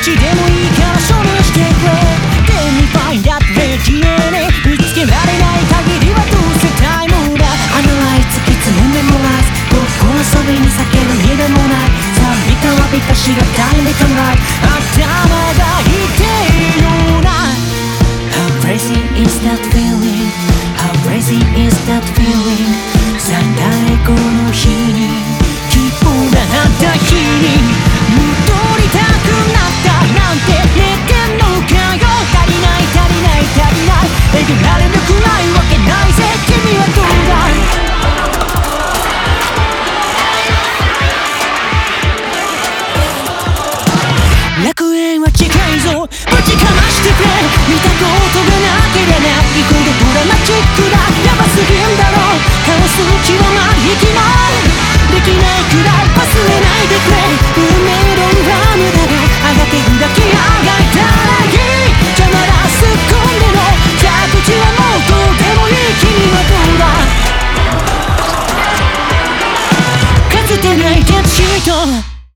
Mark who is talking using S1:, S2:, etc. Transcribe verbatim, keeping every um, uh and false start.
S1: ちでもいいから処理してくれ Let me find that radio 見つけられない限りはどうせタイムだ Analyze 突き詰め Memorize ごっこ遊びに避ける家でもないさあビタはビタしがたいで考え頭が言っているな How crazy is that feeling How crazy is that feeling さあ誰この日に希望があった日に戻りたくなったなんて言ってんのかよ足りない足りない足りないえげられなくないわけないぜ君はどうだ楽園は近いぞ